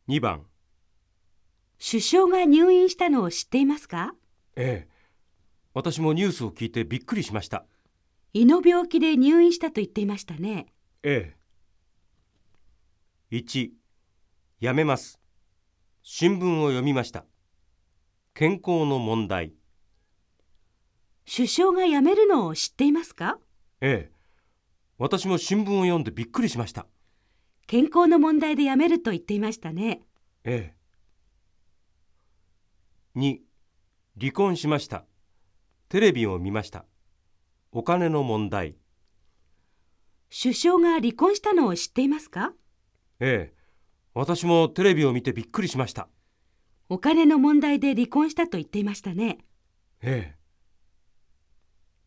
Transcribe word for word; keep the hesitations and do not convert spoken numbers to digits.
にばん、 首相が入院したのを知っていますか？ ええ、私もニュースを聞いてびっくりしました。 胃の病気で入院したと言っていましたね。 ええ。いち、やめます。新聞を読みました。健康の問題。 首相が辞めるのを知っていますか？ ええ、私も新聞を読んでびっくりしました。 健康の問題で辞めると言っていましたね。 ええ。に、離婚しました。テレビを見ました。お金の問題。 首相が離婚したのを知っていますか？ ええ、私もテレビを見てびっくりしました。 お金の問題で離婚したと言っていましたね。 ええ。